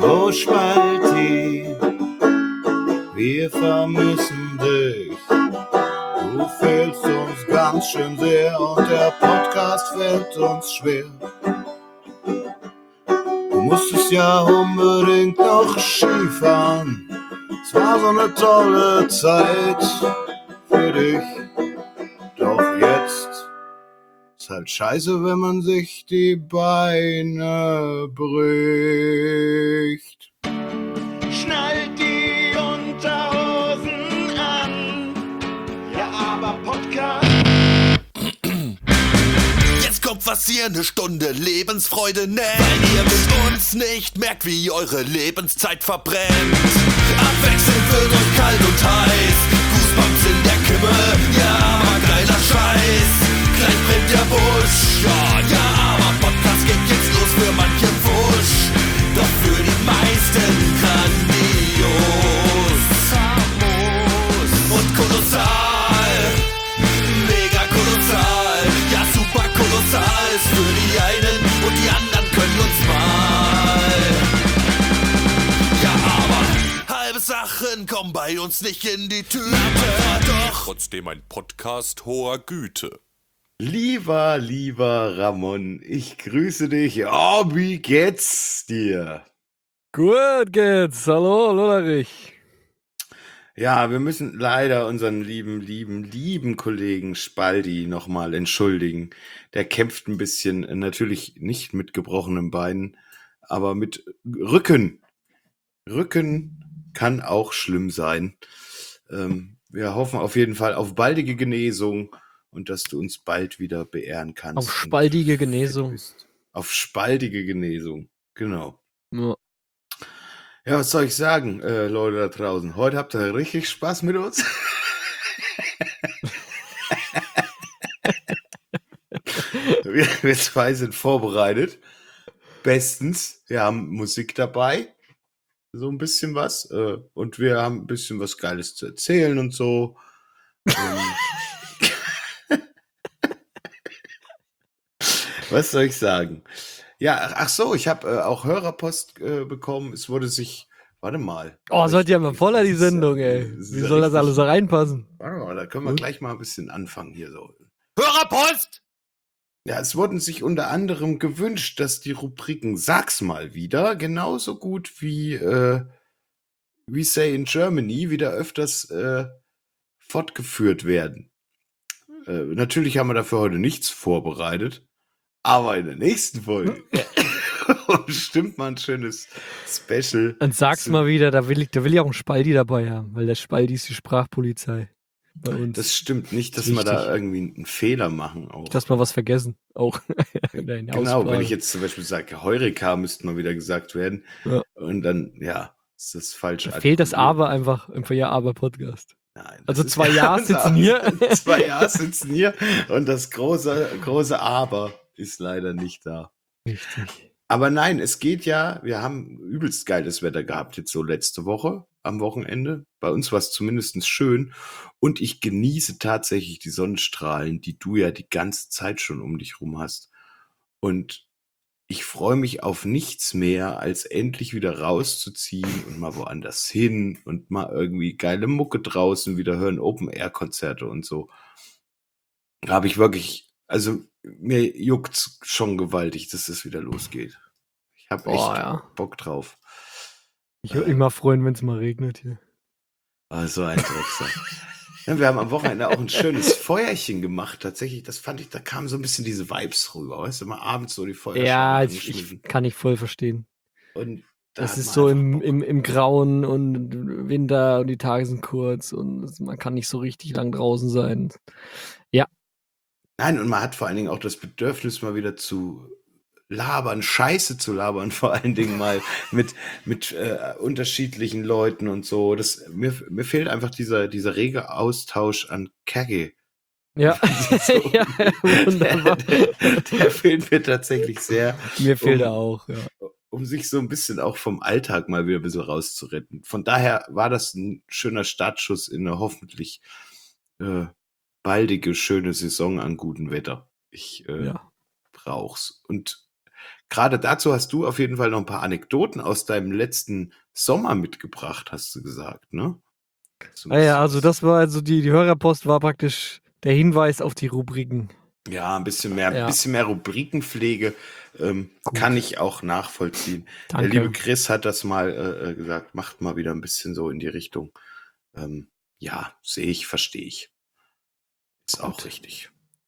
Oh Spalti, wir vermissen dich. Du fehlst uns ganz schön sehr und der Podcast fällt uns schwer. Du musstest ja unbedingt noch Skifahren. Es war so eine tolle Zeit für dich. Doch jetzt ist halt scheiße, wenn man sich die Beine bricht. Schnallt die Unterhosen an. Ja, aber Podcast. Jetzt kommt was ihr eine Stunde Lebensfreude nennt, weil ihr mit uns nicht merkt, wie eure Lebenszeit verbrennt. Abwechselnd wird euch kalt und heiß, Goosebumps in der Kimme, ja, aber geiler Scheiß. Gleich brennt der Busch, ja, aber Podcast geht jetzt los für manche Wusch. Doch für die meisten grandios, famos und kolossal, mega kolossal, ja super kolossal ist für die einen und die anderen können uns mal. Ja, aber halbe Sachen kommen bei uns nicht in die Tüte, doch trotzdem ein Podcast hoher Güte. Lieber Ramon, ich grüße dich. Oh, wie geht's dir? Gut geht's. Hallo, Lullerich. Ja, wir müssen leider unseren lieben Kollegen Spaldi nochmal entschuldigen. Der kämpft ein bisschen, natürlich nicht mit gebrochenen Beinen, aber mit Rücken. Rücken kann auch schlimm sein. Wir hoffen auf jeden Fall auf baldige Genesung und dass du uns bald wieder beehren kannst. Auf spaltige Genesung. Auf spaltige Genesung, genau. Ja. Ja, was soll ich sagen, Leute da draußen? Heute habt ihr richtig Spaß mit uns. wir zwei sind vorbereitet. Bestens. Wir haben Musik dabei. So ein bisschen was. Und wir haben ein bisschen was Geiles zu erzählen und so. Was soll ich sagen? Ja, ach so, ich habe auch Hörerpost bekommen. Es wurde sich, warte mal. Oh, seid ihr mal voller die Sendung, ey. Wie soll das alles so reinpassen? Warte mal, da können wir gleich mal ein bisschen anfangen hier so. Hörerpost! Ja, es wurden sich unter anderem gewünscht, dass die Rubriken Sag's mal wieder genauso gut wie We Say in Germany wieder öfters fortgeführt werden. Natürlich haben wir dafür heute nichts vorbereitet, aber in der nächsten Folge bestimmt mal ein schönes Special. Und sag's mal wieder, da will ich auch einen Spaldi dabei haben, weil der Spaldi ist die Sprachpolizei bei uns. Das stimmt nicht, dass Das ist wir da wichtig. irgendwie einen Fehler machen. Auch. Dass wir was vergessen, auch. In der Genau, Aussprache. wenn ich jetzt zum Beispiel sage, Heureka müsste mal wieder gesagt werden. Ja. Und dann, ja, ist das falsch. Da fehlt das Aber einfach im Ja-Aber-Podcast. Nein, Also das ist 2 Jahre ganz sitzen hier. anders. 2 Jahre sitzen hier und das große Aber ist leider nicht da. Richtig. Aber nein, es geht ja, wir haben übelst geiles Wetter gehabt jetzt so letzte Woche am Wochenende. Bei uns war es zumindest schön und ich genieße tatsächlich die Sonnenstrahlen, die du ja die ganze Zeit schon um dich rum hast. Und ich freue mich auf nichts mehr, als endlich wieder rauszuziehen und mal woanders hin und mal irgendwie geile Mucke draußen wieder hören, Open-Air-Konzerte und so. Da habe ich wirklich, also mir juckt's schon gewaltig, dass das wieder losgeht. Ich habe echt ja. Bock drauf. Ich würde mich mal freuen, wenn es mal regnet hier. Also ein Drecksack. Ja, wir haben am Wochenende auch ein schönes Feuerchen gemacht. Tatsächlich, das fand ich, da kamen so ein bisschen diese Vibes rüber. Weißt du, mal abends so die Feuerchen Ja, angeschmissen. ich kann ich voll verstehen. Und da Das hat ist man so einfach Bock. im Grauen und Winter und die Tage sind kurz und man kann nicht so richtig lang draußen sein. Nein, und man hat vor allen Dingen auch das Bedürfnis, mal wieder zu labern, Scheiße zu labern, vor allen Dingen mal mit unterschiedlichen Leuten und so. Mir fehlt einfach dieser rege Austausch an Kacke. Ja, So. ja wunderbar. Der fehlt mir tatsächlich sehr, Mir fehlt er auch, ja. um sich so ein bisschen auch vom Alltag mal wieder ein bisschen rauszuretten. Von daher war das ein schöner Startschuss in eine hoffentlich baldige, schöne Saison an gutem Wetter. Ich Ja. brauch's. Und gerade dazu hast du auf jeden Fall noch ein paar Anekdoten aus deinem letzten Sommer mitgebracht, hast du gesagt, ne? So ein Ja, bisschen also was. das war also die Hörerpost war praktisch der Hinweis auf die Rubriken. Ja, ein bisschen Ja. mehr Rubrikenpflege kann ich auch nachvollziehen. Der Danke. liebe Chris hat das mal gesagt, macht mal wieder ein bisschen so in die Richtung. Ja, sehe ich, verstehe ich. Ist auch richtig.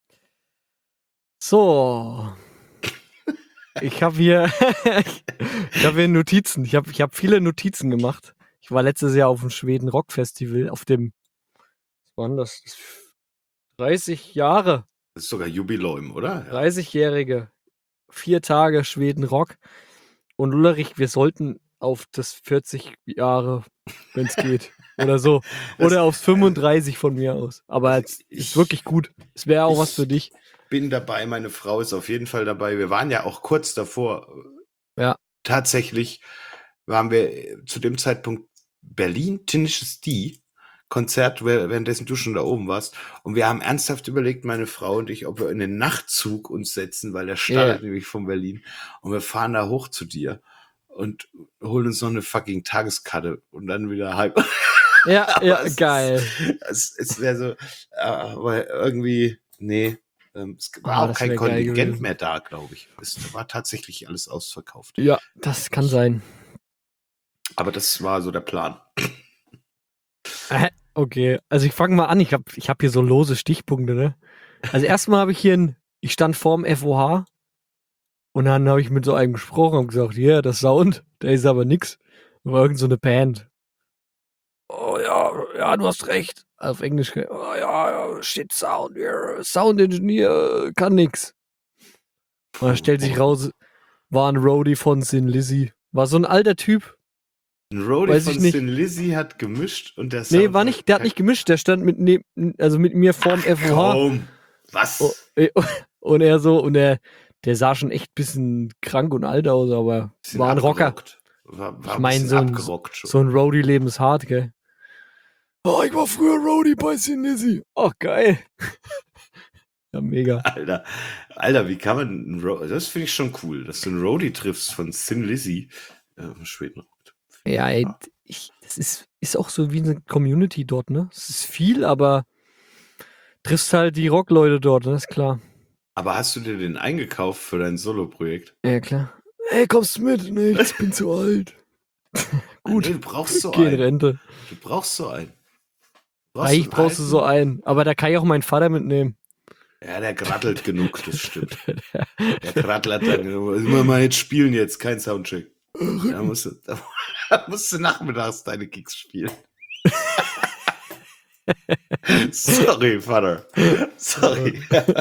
So. Ich habe hier, Notizen. Ich hab viele Notizen gemacht. Ich war letztes Jahr auf dem Schweden Rock Festival, auf dem, was waren das? 30 Jahre, Das ist sogar Jubiläum, oder? Ja. 30-jährige, 4 Tage Schweden Rock. Und Ulrich, wir sollten auf das 40 Jahre, wenn es geht. Oder so. Oder aufs 35 von mir aus. Aber Also es ist wirklich gut. Es wäre auch was für dich. Bin dabei, meine Frau ist auf jeden Fall dabei. Wir waren ja auch kurz davor. Ja. Tatsächlich waren wir zu dem Zeitpunkt Berlin, Tenacious D, Konzert, währenddessen du schon da oben warst. Und wir haben ernsthaft überlegt, meine Frau und ich, ob wir in den Nachtzug uns setzen, weil der startet nämlich von Berlin. Und wir fahren da hoch zu dir und holen uns noch eine fucking Tageskarte und dann wieder halb. Ja, geil. Es wäre so, aber irgendwie, nee. Es war auch das kein wär geil Kontingent gewesen. mehr da, glaube ich. Es war tatsächlich alles ausverkauft. Ja, das kann sein. Aber das war so der Plan. Okay, also ich fange mal an. Ich hab hier so lose Stichpunkte, ne? Also erstmal habe ich ich stand vorm FOH und dann habe ich mit so einem gesprochen und gesagt, ja, der Sound, der ist aber nix. War irgend so eine Band. Oh ja, du hast recht. Auf Englisch, oh ja, shit Sound, yeah. Sound Engineer kann nix. Und dann stellt sich raus, war ein Roadie von Sin Lizzy. War so ein alter Typ. Ein Roadie Weiß von ich nicht. Sin Lizzy hat gemischt und der Nee, Sound war nicht, der hat nicht gemischt, der stand mit mir vorm FOH. Komm, was? Und er so, und der sah schon echt ein bisschen krank und alt aus, aber Bisschen war ein Rocker. abgerockt. War Ich ein meine, bisschen abgerockt schon. so ein Roadie-Leben ist hart, gell? Oh, ich war früher Roadie bei Sin Lizzy. Oh, geil. Ja, mega. Alter, wie kann man das finde ich schon cool, dass du einen Roadie triffst von Sin Lizzy Schweden. Ja, ey, das ist auch so wie eine Community dort, ne? Es ist viel, aber triffst halt die Rockleute dort, ne? Ist klar. Aber hast du dir den eingekauft für dein Solo-Projekt? Ja, klar. Ey, kommst du mit? Nee, ich bin zu alt. Gut. Nee, du brauchst so Geh in einen. Rente. Du brauchst so einen. Eigentlich brauchst du so einen. Aber da kann ich auch meinen Vater mitnehmen. Ja, der grattelt genug, das stimmt. Der grattelt dann. Immer mal jetzt spielen jetzt, kein Soundcheck. Da musst du nachmittags deine Gigs spielen. Sorry, Vater. Sorry.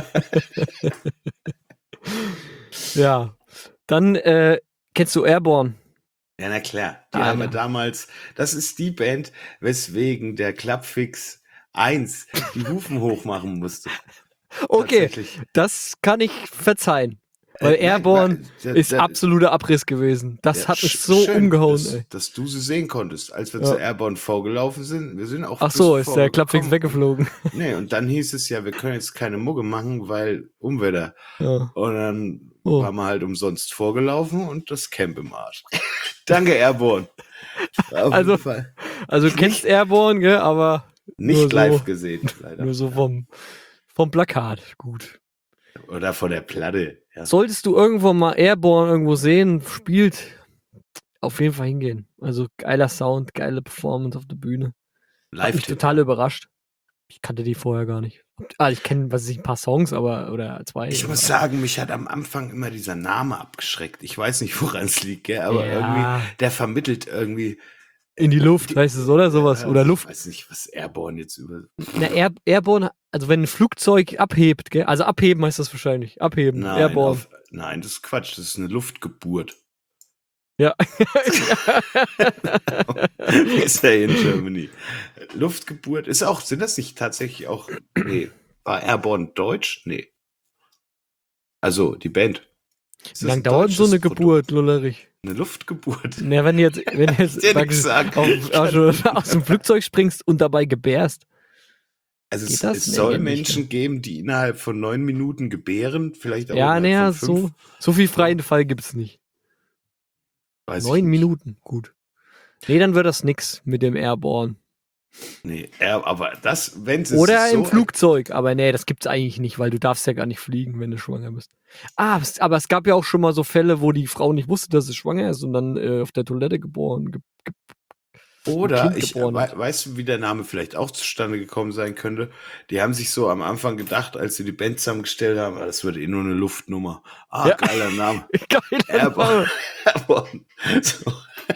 Ja. Dann kennst du Airborne? Ja, na klar. Die haben wir damals, das ist die Band, weswegen der Clubfix 1 die Hufen hochmachen musste. Okay, das kann ich verzeihen. Weil Airborne ist absoluter Abriss gewesen. Das hat mich so umgehauen, dass du sie sehen konntest, als wir zu Airborne vorgelaufen sind. Wir sind auch. Ach so, ist der Clubfix weggeflogen. Nee, und dann hieß es ja, wir können jetzt keine Mugge machen, weil Unwetter. Ja. Und dann waren wir halt umsonst vorgelaufen und das Camp im Arsch. Danke, Airborne. Also du kennst Airborne, gell, aber nicht live gesehen, leider. Nur so vom Plakat, gut. Oder von der Platte. Ja. Solltest du irgendwo mal Airborne irgendwo sehen, spielt, auf jeden Fall hingehen. Also geiler Sound, geile Performance auf der Bühne. Hat mich total überrascht. Ich kannte die vorher gar nicht. Ich kenne, ein paar Songs, oder 2. Ich muss sagen, mich hat am Anfang immer dieser Name abgeschreckt. Ich weiß nicht, woran es liegt, gell? Aber irgendwie, der vermittelt irgendwie in die Luft, heißt es, oder sowas? Oder Luft. Ich weiß nicht, was Airborne jetzt über. Na, Airborne, also wenn ein Flugzeug abhebt, gell? Also abheben heißt das wahrscheinlich. Abheben, nein, Airborne. Nein, das ist Quatsch, das ist eine Luftgeburt. Ja. Ist ja in Germany. Luftgeburt ist auch, sind das nicht tatsächlich auch, nee, war Airborne deutsch? Nee. Also, die Band. Wie lange dauert so eine Geburt, Lullerich? Eine Luftgeburt? Na, wenn du jetzt aus dem Flugzeug springst und dabei gebärst. Also Geht es, das? es Nee, soll geht nicht, Menschen geben, die innerhalb von 9 Minuten gebären, vielleicht auch Ja, innerhalb naja, von 5, so viel freien Fall gibt's nicht. weiß ich 9 nicht. Minuten, gut. Nee, dann wird das nix mit dem Airborne. Nee, aber das, wenn sie Oder sich im so Flugzeug, aber nee, das gibt's eigentlich nicht, weil du darfst ja gar nicht fliegen, wenn du schwanger bist. Aber es gab ja auch schon mal so Fälle, wo die Frau nicht wusste, dass sie schwanger ist und dann auf der Toilette ein Oder Kind geboren hat. weißt du, wie der Name vielleicht auch zustande gekommen sein könnte? Die haben sich so am Anfang gedacht, als sie die Band zusammengestellt haben, das wird eh nur eine Luftnummer. Ah, Ja. geiler Name. Geiler Airborne. Name. Airborne. So.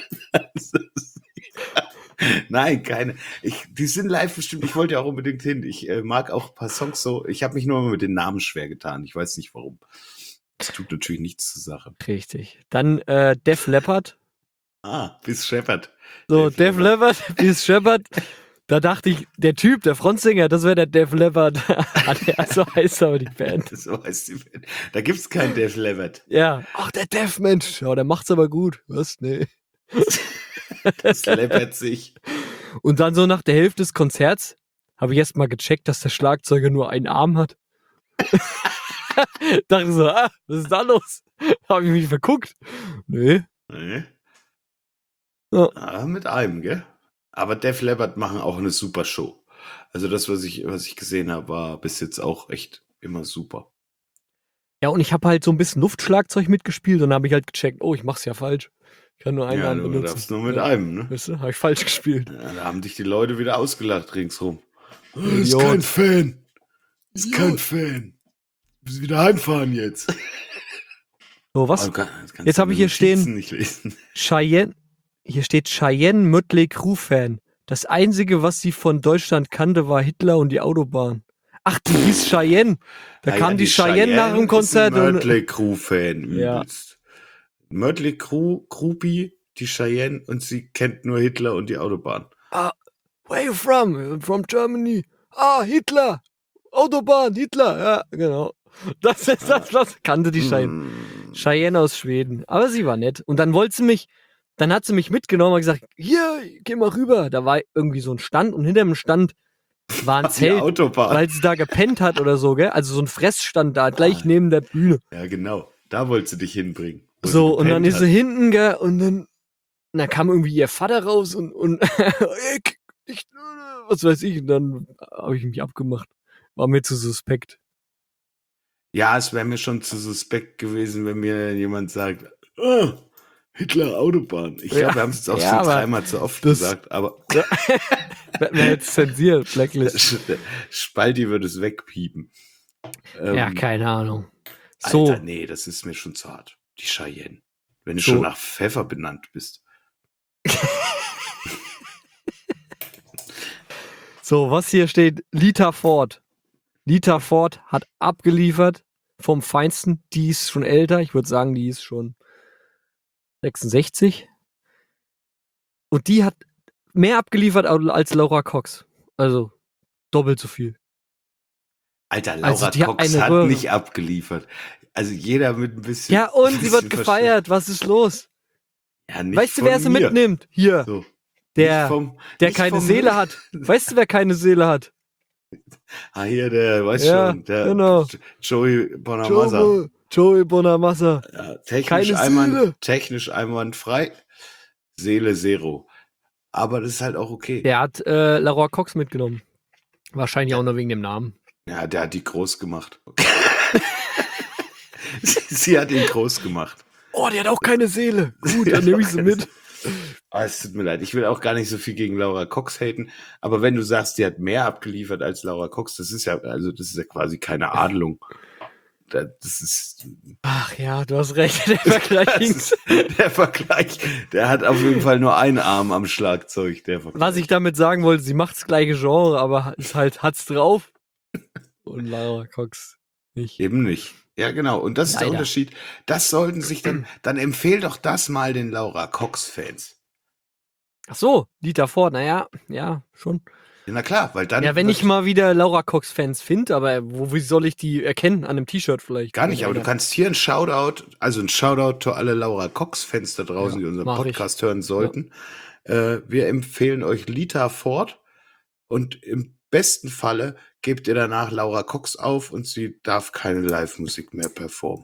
Nein, keine. Die sind live bestimmt. Ich wollte ja auch unbedingt hin. Ich mag auch ein paar Songs so. Ich habe mich nur mit den Namen schwer getan. Ich weiß nicht warum. Das tut natürlich nichts zur Sache. Richtig. Dann Def Leppard. Bis Shepherd. So, Def Leppard, bis Shepard. Da dachte ich, der Typ, der Frontsänger, das wäre der Def Leppard. So heißt aber die Band. So heißt die Band. Da gibt's keinen Def Leppard. Ja. Ach, der Def, Mensch. Ja, der macht's aber gut. Was? Nee. Das läppert sich. Und dann so nach der Hälfte des Konzerts habe ich erst mal gecheckt, dass der Schlagzeuger nur einen Arm hat. Dachte so, was ist da los? Habe ich mich verguckt? Nee. Nee. Ja. Mit einem, gell? Aber Def Leppard machen auch eine super Show. Also das, was ich gesehen habe, war bis jetzt auch echt immer super. Ja, und ich habe halt so ein bisschen Luftschlagzeug mitgespielt und dann habe ich halt gecheckt, oh, ich mach's ja falsch. Ich kann nur einen Arm Du benutzen. darfst nur mit einem, ne? Weißt du, habe ich falsch gespielt. Ja, da haben dich die Leute wieder ausgelacht ringsrum. Idiot. Ist kein Fan. Ist kein Fan. Wir müssen wieder heimfahren jetzt. So, was? Das kannst Jetzt du habe ich in hier stehen- Notizen nicht lesen. Cheyenne, hier steht Cheyenne Mötley Crüe Fan. Das Einzige, was sie von Deutschland kannte, war Hitler und die Autobahn. Ach, die hieß Cheyenne. Da kam die Cheyenne nach dem Konzert. Ist ein Mötley Crüe-Fan Ja. übelst. Mötley Crüe, Groupie, die Cheyenne und sie kennt nur Hitler und die Autobahn. Where you from? I'm from Germany. Hitler. Autobahn, Hitler. Ja, genau. Das kannte die Cheyenne. Cheyenne aus Schweden. Aber sie war nett. Und dann hat sie mich mitgenommen und gesagt, hier, geh mal rüber. Da war irgendwie so ein Stand und hinter dem Stand war ein Die Zelt, Autobahn. weil sie da gepennt hat oder so, gell? Also so ein Fressstand da, gleich neben der Bühne. Ja, genau. Da wollte sie dich hinbringen. wo So, sie und dann gepennt ist sie hat. hinten, gell? Und dann kam irgendwie ihr Vater raus und was weiß ich. Und dann habe ich mich abgemacht. War mir zu suspekt. Ja, es wäre mir schon zu suspekt gewesen, wenn mir jemand sagt, Hitler Autobahn. Ich Ja. glaube, wir haben es jetzt auch Ja, schon aber dreimal zu oft das- gesagt, aber Wer jetzt zensiert, Blacklist. Spalti würde es wegpiepen. Ja, keine Ahnung. So, Alter, nee, das ist mir schon zu hart. Die Cheyenne. Wenn du So. schon nach Pfeffer benannt bist. was hier steht, Lita Ford. Lita Ford hat abgeliefert vom Feinsten. Die ist schon älter. Ich würde sagen, die ist schon 66. Und die hat mehr abgeliefert als Laura Cox. Also doppelt so viel. Alter, Also Laura die hat Cox eine hat Röhre. nicht abgeliefert. Also jeder mit ein bisschen. Ja, und sie wird bisschen gefeiert. Was ist los? Ja, nicht Weißt du, von wer sie mir. mitnimmt? Hier, So. der, Nicht vom- der nicht keine vom- Seele hat. Weißt du, wer keine Seele hat? Hier, der, weiß Ja, schon, der genau. Joey Bonamassa. Joey Bonamassa. Ja, Keine technisch einwandfrei. Seele Zero. Aber das ist halt auch okay. Der hat Laura Cox mitgenommen. Wahrscheinlich auch nur wegen dem Namen. Ja, der hat die groß gemacht. Sie hat ihn groß gemacht. Oh, die hat auch keine Seele. Gut, dann nehme ich sie mit. Es tut mir leid, ich will auch gar nicht so viel gegen Laura Cox haten, aber wenn du sagst, die hat mehr abgeliefert als Laura Cox, das ist ja quasi keine Adelung. Das ist, Ach ja, du hast recht. Der Vergleich das hinkt. ist der Vergleich. Der hat auf jeden Fall nur einen Arm am Schlagzeug. Der Vergleich. Was ich damit sagen wollte, sie macht das gleiche Genre, aber ist halt, hat's drauf. Und Laura Cox nicht. Eben nicht. Ja, genau. Und das ist der Leider. Unterschied. Das sollten sich dann empfehl doch das mal den Laura Cox-Fans. Ach so, Dieter Ford, naja, ja, schon. Ja, na klar, weil dann. Ja, wenn wird- ich mal wieder Laura Cox-Fans finde, aber wie soll ich die erkennen? An einem T-Shirt vielleicht? Gar nicht, aber du kannst hier ein Shoutout to alle Laura Cox-Fans da draußen, Ja, die unseren mach ich. Podcast hören sollten. Wir empfehlen euch Lita Ford und im besten Falle gebt ihr danach Laura Cox auf und sie darf keine Live-Musik mehr performen.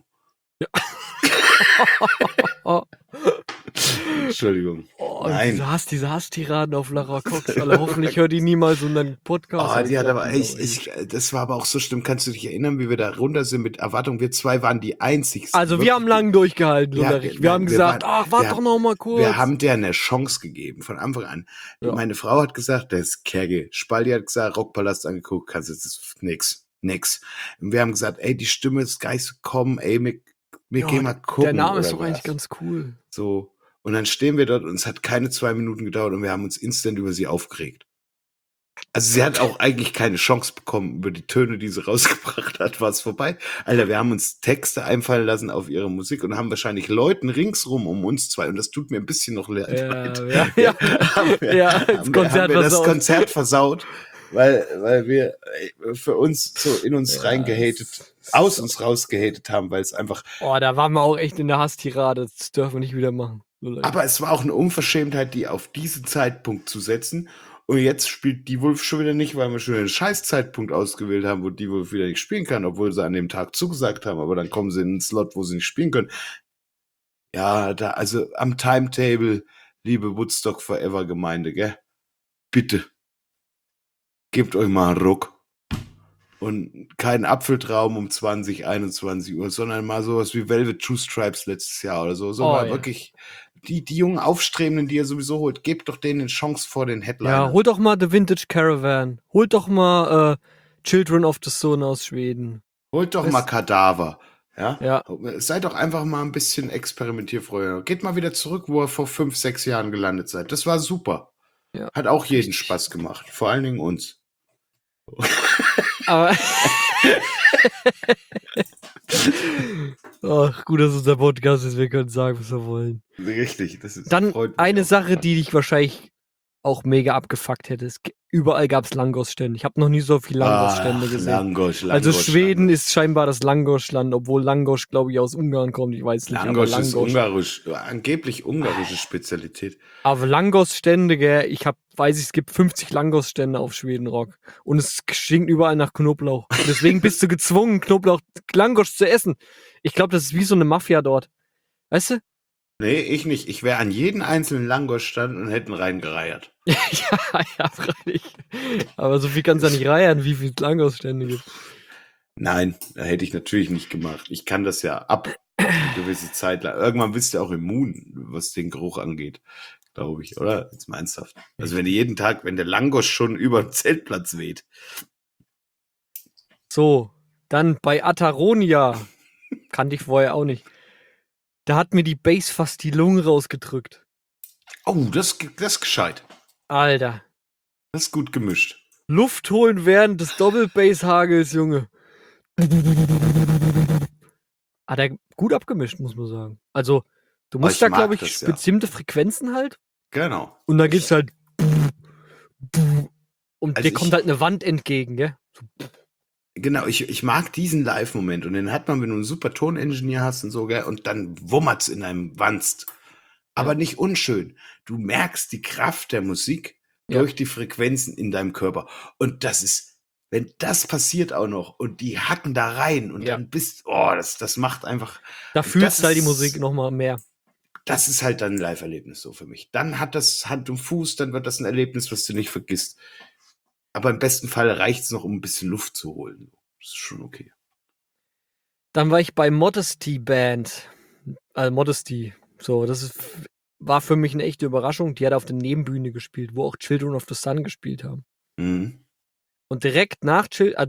Entschuldigung. Nein. Diese Hasstiraden auf Lara Cox, Alter. Hoffentlich hört die niemals unseren Podcast. Die hat aber das war aber auch so schlimm. Kannst du dich erinnern, wie wir da runter sind mit Erwartung? Wir zwei waren die einzigsten. Also wir haben lang durchgehalten, wir haben gesagt, warte doch noch mal kurz. Wir haben der eine Chance gegeben, von Anfang an. Ja. Meine Frau hat gesagt, das ist Kerge. Spaldi hat gesagt, Rockpalast angeguckt, das ist nix. Und wir haben gesagt, ey, die Stimme ist geistig kommen, ey, wir gehen mal gucken. Der Name ist doch eigentlich ganz cool. So. Und dann stehen wir dort und es hat keine 2 Minuten gedauert und wir haben uns instant über sie aufgeregt. Also sie hat auch eigentlich keine Chance bekommen. Über die Töne, die sie rausgebracht hat, war es vorbei. Alter, wir haben uns Texte einfallen lassen auf ihre Musik und haben wahrscheinlich Leuten ringsrum um uns zwei, und das tut mir ein bisschen noch leid. Haben wir das Konzert versaut, weil wir für uns so in uns reingehatet, aus uns rausgehatet haben, weil es einfach... da waren wir auch echt in der Hasstirade. Das dürfen wir nicht wieder machen. Aber es war auch eine Unverschämtheit, die auf diesen Zeitpunkt zu setzen. Und jetzt spielt die Wolf schon wieder nicht, weil wir schon einen Scheißzeitpunkt ausgewählt haben, wo die Wolf wieder nicht spielen kann, obwohl sie an dem Tag zugesagt haben. Aber dann kommen sie in einen Slot, wo sie nicht spielen können. Ja, also am Timetable, liebe Woodstock Forever Gemeinde, gell? Bitte. Gebt euch mal einen Ruck. Und keinen Apfeltraum um 20, 21 Uhr, sondern mal sowas wie Velvet True Stripes letztes Jahr oder so. Wirklich die jungen Aufstrebenden, die ihr sowieso holt, gebt doch denen eine Chance vor den Headliner. Ja, holt doch mal The Vintage Caravan. Holt doch mal Children of the Sun aus Schweden. Holt doch mal Kadaver. Ja. Seid doch einfach mal ein bisschen experimentierfreudiger. Geht mal wieder zurück, wo ihr vor 5, 6 Jahren gelandet seid. Das war super. Ja. Hat auch jeden Spaß gemacht. Vor allen Dingen uns. Aber gut, dass unser Podcast ist, wir können sagen, was wir wollen. Richtig, das ist. Dann eine Sache, die dich wahrscheinlich auch mega abgefuckt hätte. Überall gab es Langos-Stände. Ich habe noch nie so viele Langos-Stände gesehen. Langosch, also Schweden ist scheinbar das Langosch-Land, obwohl Langosch, glaube ich, aus Ungarn kommt. Ich weiß nicht. Langosch ist ungarisch, angeblich ungarische Spezialität. Aber Langos-Stände, gell, es gibt 50 Langos-Stände auf Schweden-Rock. Und es stinkt überall nach Knoblauch. Und deswegen bist du gezwungen, Langosch zu essen. Ich glaube, das ist wie so eine Mafia dort. Weißt du? Nee, ich nicht. Ich wäre an jeden einzelnen Langosch-Stand und hätten reingereiert. ja, freilich. Aber so viel kannst du ja nicht reiern, wie viele Langos-Stände gibt. Nein, da hätte ich natürlich nicht gemacht. Ich kann das ja ab eine gewisse Zeit lang. Irgendwann bist du auch immun, was den Geruch angeht, glaube ich, oder? Jetzt mal ernsthaft. Also wenn der Langosch schon über den Zeltplatz weht. So, dann bei Ataronia. Kannte ich vorher auch nicht. Da hat mir die Bass fast die Lunge rausgedrückt. Oh, das ist gescheit. Alter. Das ist gut gemischt. Luft holen während des Doppelbass-Hagels, Junge. Hat er gut abgemischt, muss man sagen. Also, du musst da, glaube ich, bestimmte Frequenzen halt. Genau. Und dann geht's halt. Und dir kommt halt eine Wand entgegen, gell? Genau, ich mag diesen Live-Moment und den hat man, wenn du einen super Toningenieur hast und so, gell, und dann wummert's in einem Wanst. Aber nicht unschön. Du merkst die Kraft der Musik durch die Frequenzen in deinem Körper. Und das ist, wenn das passiert auch noch und die hacken da rein und dann das macht einfach. Da fühlst du halt die Musik nochmal mehr. Das ist halt dann ein Live-Erlebnis so für mich. Dann hat das Hand und Fuß, dann wird das ein Erlebnis, was du nicht vergisst. Aber im besten Fall reicht es noch, um ein bisschen Luft zu holen. Das ist schon okay. Dann war ich bei Modesty Band. Modesty. So, war für mich eine echte Überraschung. Die hat auf der Nebenbühne gespielt, wo auch Children of the Sun gespielt haben. Mhm. Und direkt nach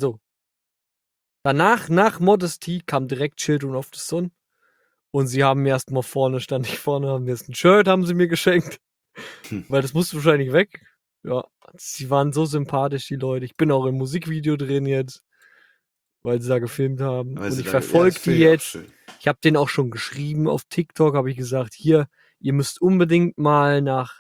nach Modesty kam direkt Children of the Sun. Und sie haben mir stand ich vorne, haben mir erst ein Shirt haben sie mir geschenkt. Weil das musste wahrscheinlich weg. Ja, sie waren so sympathisch, die Leute. Ich bin auch im Musikvideo drin jetzt, weil sie da gefilmt haben. Und ich verfolge die jetzt. Ich habe denen auch schon geschrieben. Auf TikTok habe ich gesagt, hier, ihr müsst unbedingt mal nach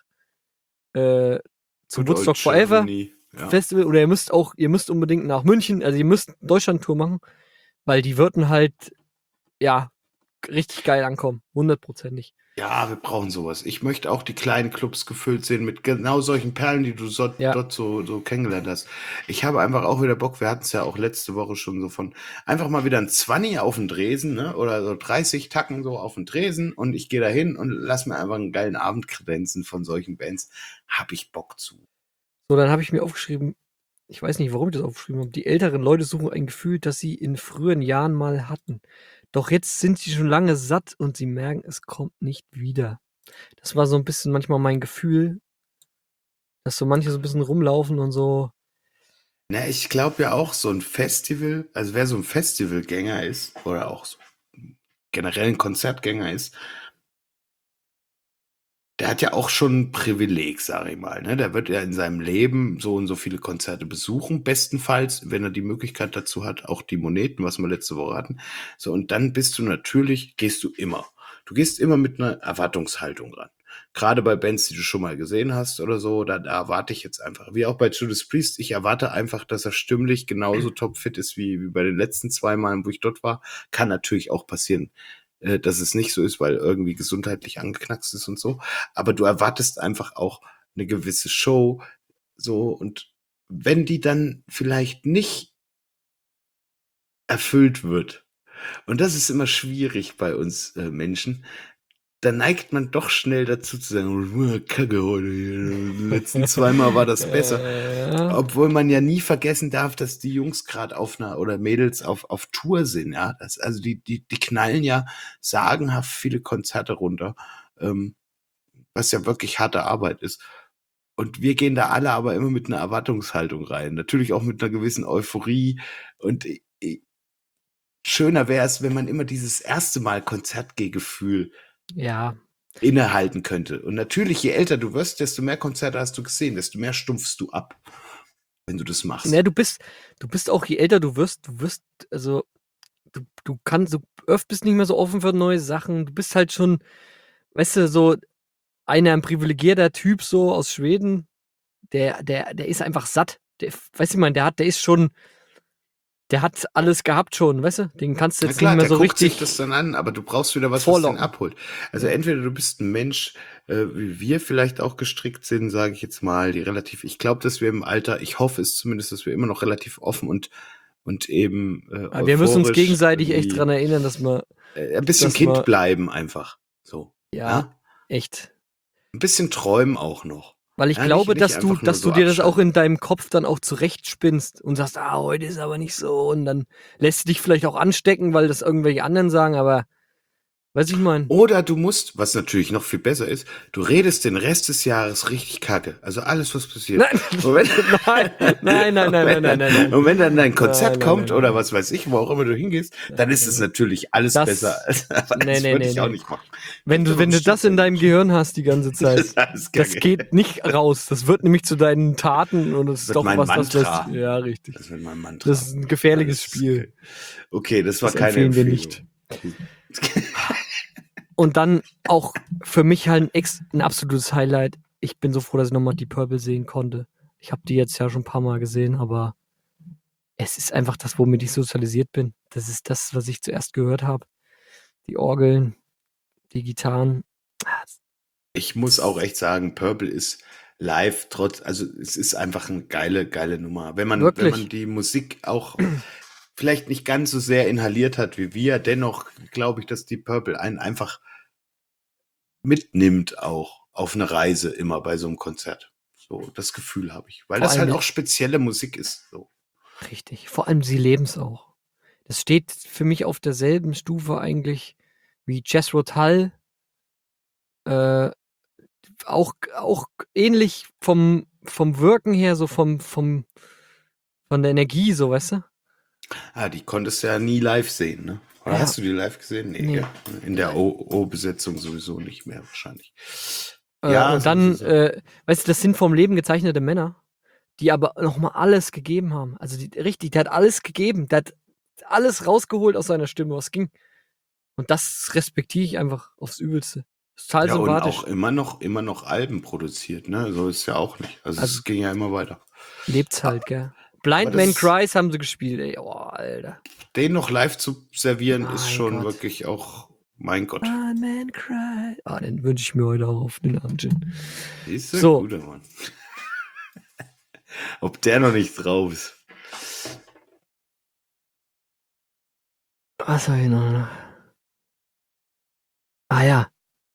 zum Woodstock Forever Festival oder ihr müsst unbedingt nach München, also ihr müsst Deutschland-Tour machen, weil die würden halt, richtig geil ankommen. 100%ig. Ja, wir brauchen sowas. Ich möchte auch die kleinen Clubs gefüllt sehen mit genau solchen Perlen, die du Ja. dort so kennengelernt hast. Ich habe einfach auch wieder Bock, wir hatten es ja auch letzte Woche schon so von, einfach mal wieder ein 20 auf den Dresen, ne? Oder so 30 Tacken so auf den Dresen und ich gehe da hin und lass mir einfach einen geilen Abend kredenzen von solchen Bands. Hab ich Bock zu. So, dann habe ich mir aufgeschrieben, ich weiß nicht, warum ich das aufgeschrieben habe, die älteren Leute suchen ein Gefühl, das sie in früheren Jahren mal hatten. Doch jetzt sind sie schon lange satt und sie merken, es kommt nicht wieder. Das war so ein bisschen manchmal mein Gefühl, dass so manche so ein bisschen rumlaufen und so. Na, ich glaube ja auch so ein Festival, also wer so ein Festivalgänger ist oder auch so generell ein Konzertgänger ist, der hat ja auch schon ein Privileg, sage ich mal. Ne? Der wird ja in seinem Leben so und so viele Konzerte besuchen, bestenfalls, wenn er die Möglichkeit dazu hat, auch die Moneten, was wir letzte Woche hatten. So, und dann gehst du immer. Du gehst immer mit einer Erwartungshaltung ran. Gerade bei Bands, die du schon mal gesehen hast oder so, da erwarte ich jetzt einfach, wie auch bei Judas Priest, ich erwarte einfach, dass er stimmlich genauso topfit ist wie bei den letzten 2 Malen, wo ich dort war. Kann natürlich auch passieren, dass es nicht so ist, weil irgendwie gesundheitlich angeknackst ist und so. Aber du erwartest einfach auch eine gewisse Show, so. Und wenn die dann vielleicht nicht erfüllt wird, und das ist immer schwierig bei uns Menschen, dann neigt man doch schnell dazu zu sagen, Kacke heute, die letzten 2 Mal war das besser. Obwohl man ja nie vergessen darf, dass die Jungs gerade oder Mädels auf Tour sind, ja. Also die knallen ja sagenhaft viele Konzerte runter, was ja wirklich harte Arbeit ist. Und wir gehen da alle aber immer mit einer Erwartungshaltung rein. Natürlich auch mit einer gewissen Euphorie. Und schöner wäre es, wenn man immer dieses erste Mal Konzertgehgefühl Ja. innehalten könnte. Und natürlich, je älter du wirst, desto mehr Konzerte hast du gesehen, desto mehr stumpfst du ab, wenn du das machst. Ne, du bist auch, je älter du wirst, also, du bist nicht mehr so offen für neue Sachen. Du bist halt schon, weißt du, so ein privilegierter Typ so aus Schweden, der ist einfach satt. Weißt du, ich meine, der hat alles gehabt schon, weißt du? Den kannst du Na jetzt klar, nicht mehr der so guckt sich richtig das dann an, aber du brauchst wieder was den vorlocken. abholt. Also Ja. entweder du bist ein Mensch, wie wir vielleicht auch gestrickt sind, sage ich jetzt mal, ich glaube, dass wir im Alter, ich hoffe es zumindest, dass wir immer noch relativ offen und eben Aber wir müssen uns euphorisch gegenseitig echt irgendwie, dran erinnern, dass wir, ein bisschen dass Kind wir, bleiben einfach. So. ja, Ja? echt. Ein bisschen träumen auch noch. Weil ich Ja, glaube, nicht einfach nur dass du so dir das auch abschalten. in deinem Kopf dann auch zurechtspinnst und sagst, heute ist aber nicht so. Und dann lässt du dich vielleicht auch anstecken, weil das irgendwelche anderen sagen, aber weißt du, ich meine? Oder du musst, was natürlich noch viel besser ist, du redest den Rest des Jahres richtig kacke. Also alles, was passiert. Nein, Und wenn, nein. und wenn dann dein Konzert Nein, kommt nein, oder nein. was weiß ich, wo auch immer du hingehst, dann ist es natürlich alles besser. Aber das würde ich auch nicht machen. Wenn du das in deinem Gehirn hast die ganze Zeit, Das ist alles das kacke. geht nicht raus. Das wird nämlich zu deinen Taten und es ist wird doch mein was, Mantra. ja, richtig. Das wird mein Mantra. Das ist ein gefährliches Das ist Spiel. okay, das war Das keine empfehlen wir Empfehlung. nicht. Und dann auch für mich halt ein absolutes Highlight. Ich bin so froh, dass ich nochmal die Purple sehen konnte. Ich habe die jetzt ja schon ein paar Mal gesehen, aber es ist einfach das, womit ich sozialisiert bin. Das ist das, was ich zuerst gehört habe. Die Orgeln, die Gitarren. Ich muss auch echt sagen, Purple ist live also es ist einfach eine geile Nummer. Wenn man die Musik auch vielleicht nicht ganz so sehr inhaliert hat wie wir, dennoch glaube ich, dass die Purple einen einfach mitnimmt auch auf eine Reise immer bei so einem Konzert. So, das Gefühl habe ich. Weil das halt auch spezielle Musik ist. So. Richtig. Vor allem, sie leben es auch. Das steht für mich auf derselben Stufe eigentlich wie Jethro Tull. Auch ähnlich vom Wirken her, so von der Energie, so, weißt du? Ah, die konntest du ja nie live sehen, ne? Oder hast du die live gesehen? Nee. Ja. In der O-Besetzung sowieso nicht mehr wahrscheinlich. Ja, und dann, weißt du, das sind vom Leben gezeichnete Männer, die aber nochmal alles gegeben haben. Also der hat alles gegeben. Der hat alles rausgeholt aus seiner Stimme, was ging. Und das respektiere ich einfach aufs Übelste. Ist total sympathisch. Und auch immer noch Alben produziert, ne? So ist ja auch nicht. Also es ging ja immer weiter. Lebt's halt, gell? Blind Man Cries haben sie gespielt, ey. Oh, Alter. Den noch live zu servieren ist schon wirklich auch Mein Gott. One Man Cry. Den wünsche ich mir heute auch auf den Abend. Ist ein So. guter Mann. Ob der noch nicht drauf ist. Was habe ich noch? Ja.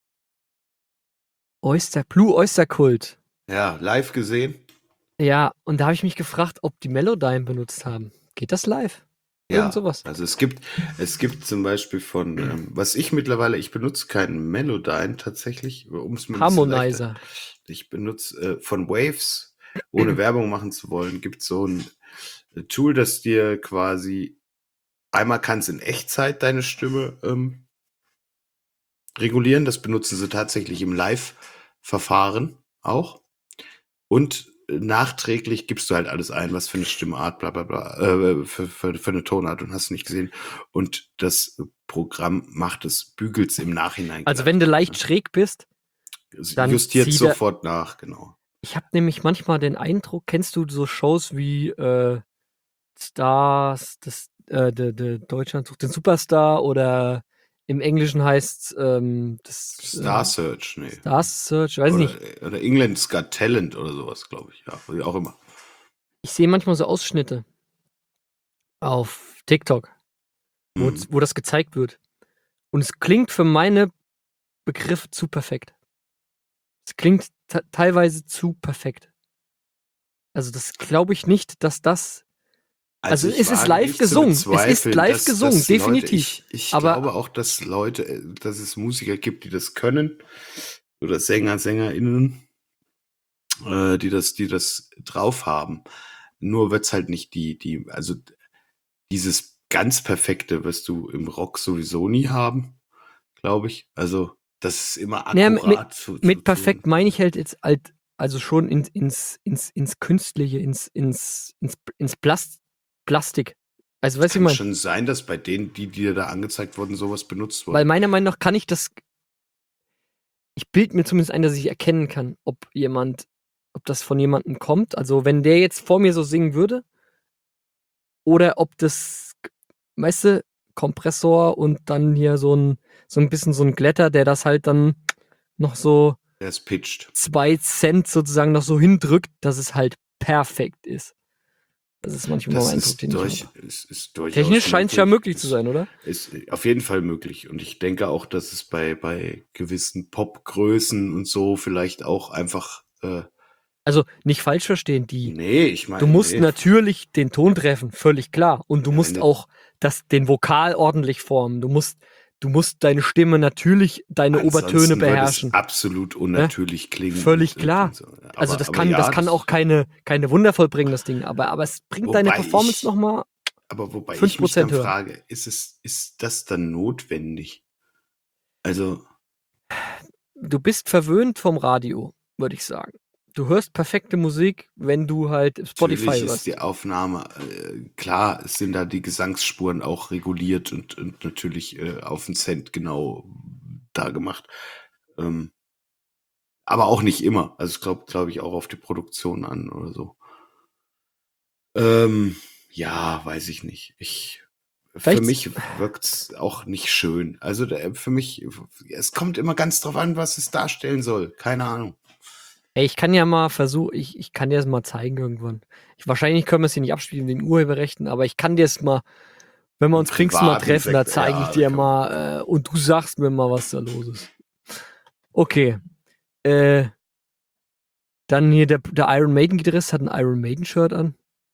Blue Oyster Cult. Ja, live gesehen. Ja, und da habe ich mich gefragt, ob die Melodyne benutzt haben. Geht das live? Ja, Irgend sowas. also es gibt zum Beispiel was ich mittlerweile, ich benutze keinen Melodyne tatsächlich, um es mir ein bisschen Harmonizer. leichter. Ich benutze von Waves, ohne Werbung machen zu wollen, gibt so ein Tool, das dir quasi einmal kannst in Echtzeit deine Stimme regulieren. Das benutzen sie tatsächlich im Live-Verfahren auch. Und nachträglich gibst du halt alles ein, was für eine Stimmart, bla bla bla, für eine Tonart und hast nicht gesehen. Und das Programm macht es, bügelt's im Nachhinein. Also wenn du leicht schräg bist, dann justiert zieht sofort nach, genau. Ich habe nämlich manchmal den Eindruck, kennst du so Shows wie Stars, Deutschland sucht den Superstar oder im Englischen heißt Star Search, nee. Star Search, weiß nicht. Oder England's Got Talent oder sowas, glaube ich. Ja, wie auch immer. Ich sehe manchmal so Ausschnitte auf TikTok, wo das gezeigt wird. Und es klingt für meine Begriffe zu perfekt. Es klingt teilweise zu perfekt. Also das glaube ich nicht, dass das... Also es ist live gesungen. Es ist live gesungen, definitiv. Ich glaube auch, dass es Musiker gibt, die das können. Oder SängerInnen, die das drauf haben. Nur wird's halt nicht also dieses ganz Perfekte wirst du im Rock sowieso nie haben, glaube ich. Also das ist immer akkurat. Mit perfekt meine ich halt jetzt also schon ins Künstliche, ins Plastik. Also weißt du, Kann schon sein, dass bei denen, die da angezeigt wurden, sowas benutzt wurde. Weil meiner Meinung nach kann ich das. Ich bilde mir zumindest ein, dass ich erkennen kann, ob das von jemandem kommt. Also wenn der jetzt vor mir so singen würde, oder ob das, weißt du, Kompressor und dann hier so ein bisschen so ein Glätter, der das halt dann noch so der ist pitched. 2 Cent sozusagen noch so hindrückt, dass es halt perfekt ist. Das ist manchmal mein Eindruck, den ich habe. Ist durchaus Technisch scheint es ja möglich zu sein, oder? Ist auf jeden Fall möglich. Und ich denke auch, dass es bei gewissen Popgrößen und so vielleicht auch einfach. Also nicht falsch verstehen, Nee, ich meine. Du musst natürlich den Ton treffen, völlig klar. Und du musst auch den Vokal ordentlich formen. Du musst deine Stimme natürlich, deine Obertöne beherrschen. Wird es absolut unnatürlich klingen. Völlig klar. So. Also das kann auch keine Wunder vollbringen, das Ding. Aber es bringt deine Performance nochmal. Aber wobei 5% ich mich dann höher. frage, ist das dann notwendig? Also. Du bist verwöhnt vom Radio, würde ich sagen. Du hörst perfekte Musik, wenn du halt Spotify hörst. Natürlich ist die Aufnahme, klar, es sind da die Gesangsspuren auch reguliert und natürlich auf den Cent genau da gemacht. Aber auch nicht immer. Also es glaube ich auch auf die Produktion an oder so. Ja, weiß ich nicht. Für mich wirkt's auch nicht schön. Also für mich, es kommt immer ganz drauf an, was es darstellen soll. Keine Ahnung. Ey, ich kann ja mal versuchen, ich kann dir das mal zeigen irgendwann. Wahrscheinlich können wir es hier nicht abspielen, den Urheberrechten, aber ich kann dir es mal, wenn wir uns Pfingsten mal treffen, da zeige ich dir mal und du sagst mir mal, was da los ist. Okay. Dann hier der Iron Maiden-Gitarrist hat ein Iron Maiden-Shirt an.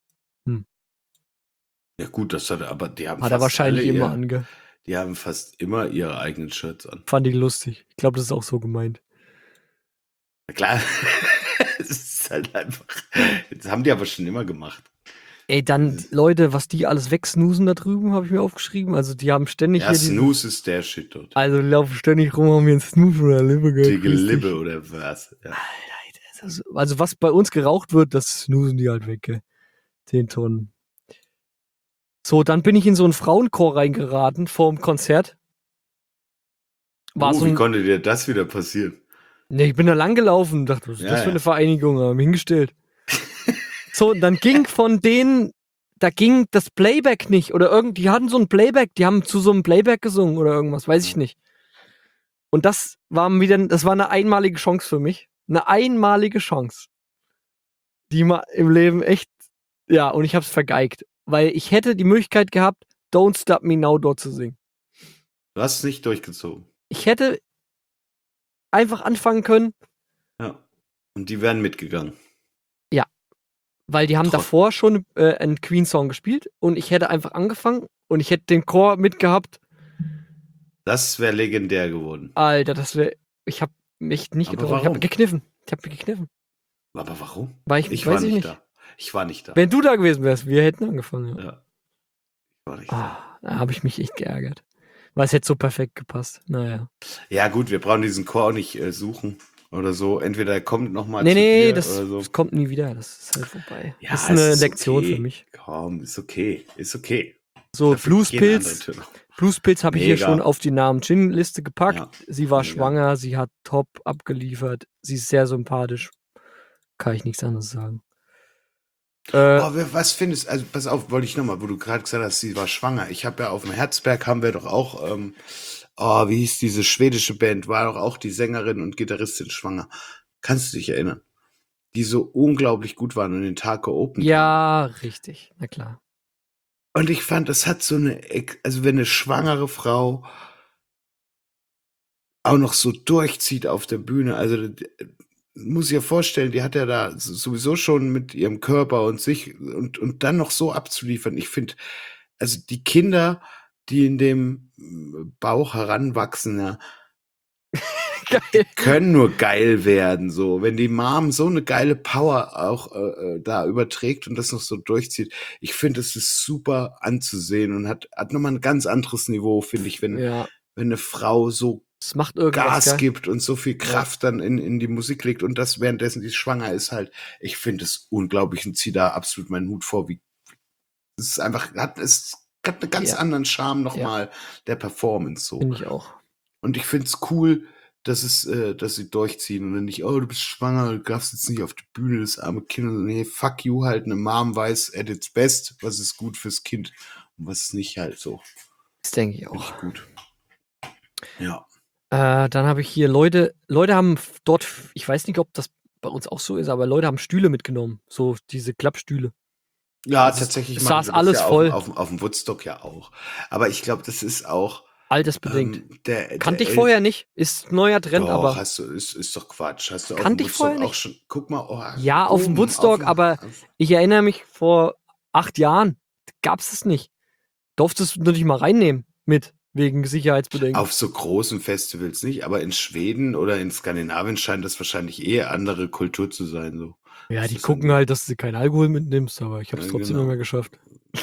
Ja gut, das aber die haben hat er wahrscheinlich immer ange. Die haben fast immer ihre eigenen Shirts an. Fand ich lustig. Ich glaube, das ist auch so gemeint. Na klar, es ist halt einfach. Das haben die aber schon immer gemacht. Ey, dann, Leute, was die alles wegsnoosen da drüben, habe ich mir aufgeschrieben. Also, die haben ständig hier. Ja, Snooze ist der Shit dort. Also, die laufen ständig rum, haben mir einen Snooze von der Lippe gehört. Die Lippe oder was? Ja. Alter, also, was bei uns geraucht wird, das snoosen die halt weg, gell? 10 Tonnen. So, dann bin ich in so einen Frauenchor reingeraten vor dem Konzert. Wie konnte dir das wieder passieren? Ne, ich bin da lang gelaufen und dachte, was ist das für eine Vereinigung? Haben hingestellt. So, und dann ging von denen, da ging das Playback nicht. Oder die hatten so ein Playback, die haben zu so einem Playback gesungen oder irgendwas, weiß ich nicht. Und das war eine einmalige Chance für mich. Eine einmalige Chance. Die mal im Leben echt, ja, und ich hab's vergeigt. Weil ich hätte die Möglichkeit gehabt, Don't Stop Me Now dort zu singen. Du hast es nicht durchgezogen. Ich hätte einfach anfangen können, Ja. Und die wären mitgegangen. weil die haben Trotz- davor schon einen Queen-Song gespielt und ich hätte einfach angefangen und ich hätte den Chor mitgehabt. Das wäre legendär geworden. Alter, ich hab mich nicht Aber getraut. Ich hab warum? gekniffen. Ich hab mich gekniffen. Aber warum? Weil Ich weiß war ich nicht da. Ich war nicht da. Wenn du da gewesen wärst, wir hätten angefangen. Ja. Ja. Ich war nicht da. Da habe ich mich echt geärgert. Weil es hätte so perfekt gepasst. Naja. Ja gut, wir brauchen diesen Chor auch nicht suchen oder so. Entweder er kommt nochmal Nee, zu dir das oder so. kommt nie wieder. Das ist halt vorbei. Ja, das ist es eine ist Lektion okay. für mich. Komm, ist okay. Ist okay. So, Dafür gehen andere Bluespilz. Töne. Bluespilz habe ich hier Mega. schon auf die Namen-Chin-Liste gepackt. Ja, Sie war mega. schwanger, sie hat top abgeliefert. Sie ist sehr sympathisch. Kann ich nichts anderes sagen. Was findest du, also pass auf, wollte ich nochmal, wo du gerade gesagt hast, sie war schwanger. Ich habe ja auf dem Herzberg, haben wir doch auch, wie hieß diese schwedische Band, war doch auch die Sängerin und Gitarristin schwanger. Kannst du dich erinnern? Die so unglaublich gut waren und den Tag geopend haben. Ja, richtig. Na klar. Und ich fand, das hat so also wenn eine schwangere Frau auch noch so durchzieht auf der Bühne, also muss ich ja vorstellen, die hat ja da sowieso schon mit ihrem Körper und sich und dann noch so abzuliefern. Ich finde, also die Kinder, die in dem Bauch heranwachsen, ja, Geil. können nur geil werden, so. Wenn die Mom so eine geile Power auch da überträgt und das noch so durchzieht. Ich finde, es ist super anzusehen und hat nochmal ein ganz anderes Niveau, finde ich, wenn eine Frau so es macht irgendwas, Gas gibt und so viel Kraft dann in die Musik legt und das währenddessen die schwanger ist halt, ich finde es unglaublich und ziehe da absolut meinen Hut vor, wie es ist einfach, es hat einen ganz anderen Charme nochmal der Performance so. Finde ich auch. Und ich finde es cool, dass sie durchziehen und dann nicht, oh, du bist schwanger, du darfst jetzt nicht auf die Bühne, das arme Kind. Und nee, fuck you, halt, eine Mom weiß at its best, was ist gut fürs Kind und was ist nicht halt so. Das denke ich auch. Gut. Ja. Dann habe ich hier Leute haben dort, ich weiß nicht, ob das bei uns auch so ist, aber Leute haben Stühle mitgenommen. So diese Klappstühle. Ja, tatsächlich machen saß alles voll. Auf dem Woodstock ja auch. Aber ich glaube, das ist auch altersbedingt. Kannte ich vorher nicht. Ist neuer Trend, doch, aber. Ist doch Quatsch. Hast du auf kannte dem ich vorher Woodstock auch nicht. schon. Guck mal, ja, auf dem Woodstock, aber ich erinnere mich, vor 8 Jahren gab es das nicht. Durftest du nicht mal reinnehmen mit, wegen Sicherheitsbedenken. Auf so großen Festivals nicht, aber in Schweden oder in Skandinavien scheint das wahrscheinlich eher andere Kultur zu sein. So. Ja, Das die ist gucken halt, dass du keinen Alkohol mitnimmst, aber ich habe es trotzdem genau. immer geschafft.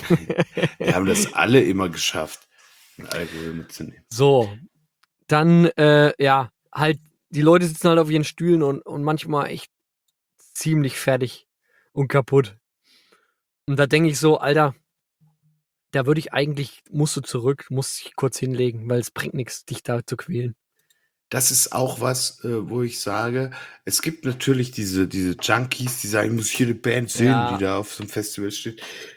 Wir haben das alle immer geschafft, Alkohol mitzunehmen. So, dann, halt, die Leute sitzen halt auf ihren Stühlen und manchmal echt ziemlich fertig und kaputt. Und da denke ich so, Alter, da würde ich eigentlich, musst du zurück, musst dich kurz hinlegen, weil es bringt nichts, dich da zu quälen. Das ist auch was, wo ich sage, es gibt natürlich diese Junkies, die sagen, ich muss hier eine Band sehen, die da auf so einem Festival steht.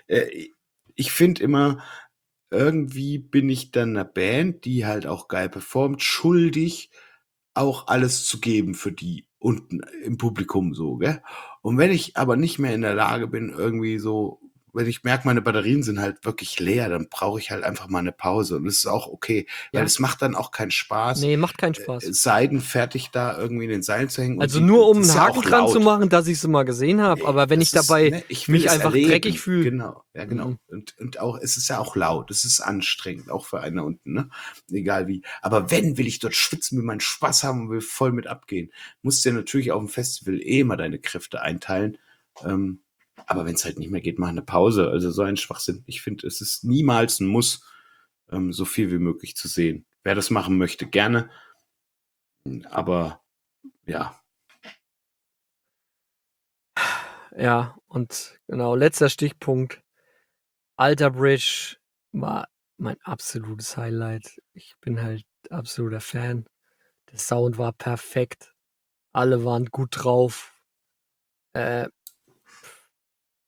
Ich finde immer, irgendwie bin ich dann einer Band, die halt auch geil performt, schuldig, auch alles zu geben für die unten im Publikum so, gell? Und wenn ich aber nicht mehr in der Lage bin, irgendwie so, wenn ich merke, meine Batterien sind halt wirklich leer, dann brauche ich halt einfach mal eine Pause. Und das ist auch okay, weil es macht dann auch keinen Spaß. Nee, macht keinen Spaß. Seidenfertig da irgendwie in den Seilen zu hängen. Also nur um einen Haken dran zu machen, dass ich es mal gesehen habe, aber wenn ich dabei mich einfach dreckig fühle. Genau, ja genau. Und auch, es ist ja auch laut, es ist anstrengend, auch für einen da unten, ne? Egal wie. Aber will ich dort schwitzen, will meinen Spaß haben und will voll mit abgehen. Musst du ja natürlich auf dem Festival immer deine Kräfte einteilen. Aber wenn es halt nicht mehr geht, mach eine Pause. Also so ein Schwachsinn. Ich finde, es ist niemals ein Muss, so viel wie möglich zu sehen. Wer das machen möchte, gerne. Aber ja. Ja, und genau, letzter Stichpunkt. Alter Bridge war mein absolutes Highlight. Ich bin halt absoluter Fan. Der Sound war perfekt. Alle waren gut drauf.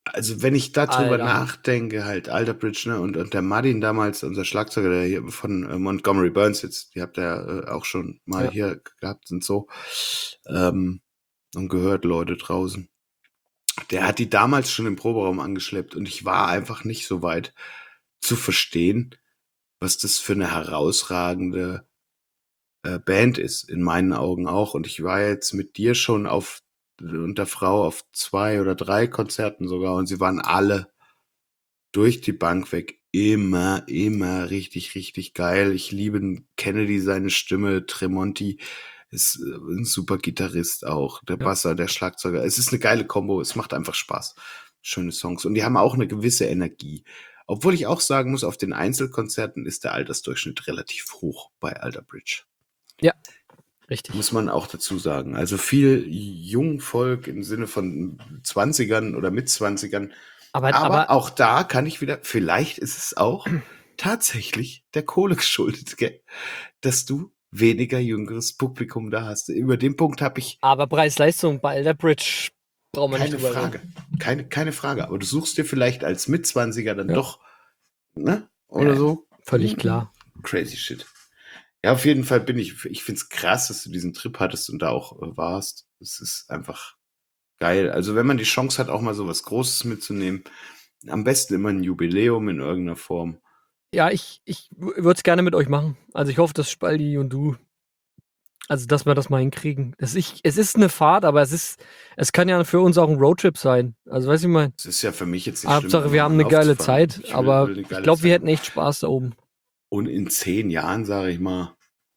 Also, wenn ich darüber Alter. nachdenke, halt Alter Bridge, ne, und der Martin damals, unser Schlagzeuger, der hier von Montgomery Burns jetzt, die habt ihr auch schon mal Ja. hier gehabt und so, und gehört, Leute draußen. Der hat die damals schon im Proberaum angeschleppt und ich war einfach nicht so weit zu verstehen, was das für eine herausragende Band ist, in meinen Augen auch. Und ich war jetzt mit dir schon und der Frau auf 2 oder 3 Konzerten sogar und sie waren alle durch die Bank weg immer richtig, richtig geil. Ich liebe Kennedy, seine Stimme, Tremonti ist ein super Gitarrist auch, der Ja. Basser, der Schlagzeuger. Es ist eine geile Kombo, es macht einfach Spaß. Schöne Songs und die haben auch eine gewisse Energie. Obwohl ich auch sagen muss, auf den Einzelkonzerten ist der Altersdurchschnitt relativ hoch bei Alter Bridge. Ja, richtig. Muss man auch dazu sagen. Also viel Jungvolk im Sinne von 20ern oder Mitzwanzigern. Aber auch da kann ich wieder, vielleicht ist es auch tatsächlich der Kohle geschuldet, gell? Dass du weniger jüngeres Publikum da hast. Über den Punkt habe ich aber Preis-Leistung bei Alter Bridge brauchen wir nicht keine drüber Frage. reden. Keine Frage. Aber du suchst dir vielleicht als Mitzwanziger dann Ja. doch, ne? Oder Ja, so. Völlig klar. Crazy shit. Ja, auf jeden Fall ich finde es krass, dass du diesen Trip hattest und da auch warst. Es ist einfach geil. Also wenn man die Chance hat, auch mal so was Großes mitzunehmen, am besten immer ein Jubiläum in irgendeiner Form. Ja, ich würde es gerne mit euch machen. Also ich hoffe, dass Spaldi und du, also dass wir das mal hinkriegen. Es ist eine Fahrt, aber es kann ja für uns auch ein Roadtrip sein. Also weißt du, ich meine, Es ist ja für mich jetzt nicht Hauptsache schlimm, wir haben eine geile aufzufahren. Zeit, Ich aber will eine ich geile glaube, wir Zeit hätten echt Spaß da oben. Und in 10 Jahren, sage ich mal,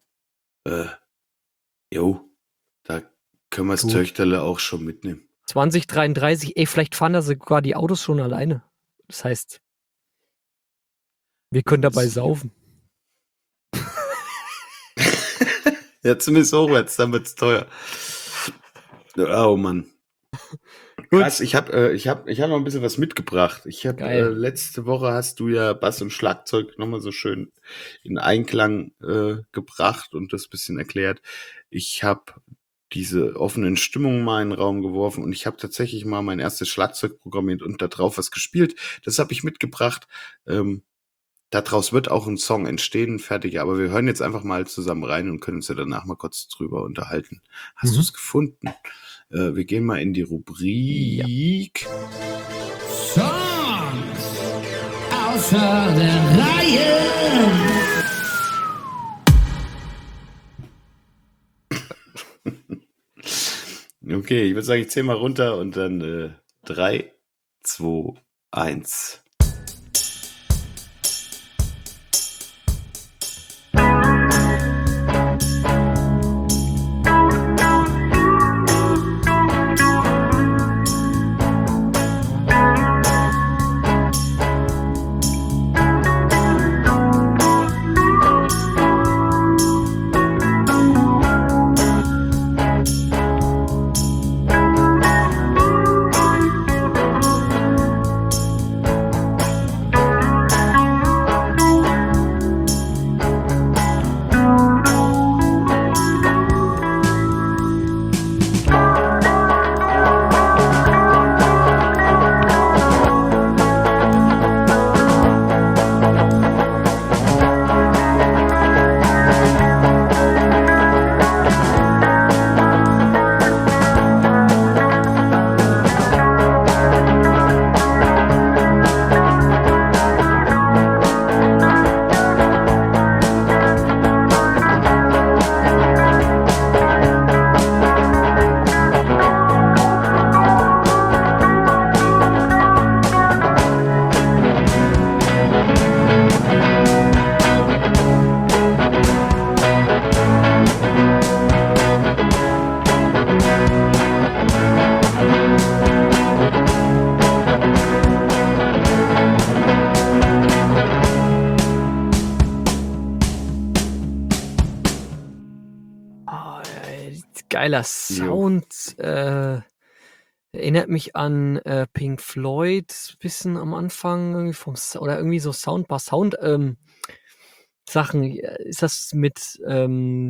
jo, da können wir das Gut. Töchterle auch schon mitnehmen. 2033, vielleicht fahren da sogar die Autos schon alleine. Das heißt, wir können dabei saufen. Ja, zumindest hochwärts, dann wird's teuer. Oh Mann. Krass, ich hab noch ein bisschen was mitgebracht. Geil. Letzte Woche hast du ja Bass und Schlagzeug nochmal so schön in Einklang gebracht und das bisschen erklärt. Ich habe diese offenen Stimmungen mal in den Raum geworfen und ich habe tatsächlich mal mein erstes Schlagzeug programmiert und da drauf was gespielt. Das habe ich mitgebracht. Daraus wird auch ein Song entstehen, fertig. Aber wir hören jetzt einfach mal zusammen rein und können uns ja danach mal kurz drüber unterhalten. Hast du es gefunden? Wir gehen mal in die Rubrik. Songs außer der Reihe. Okay, ich würde sagen, ich zähle mal runter und dann 3, 2, 1. Geiler Sound. Erinnert mich an Pink Floyd, bisschen am Anfang irgendwie oder irgendwie so Soundbar Sound Sachen. Ist das mit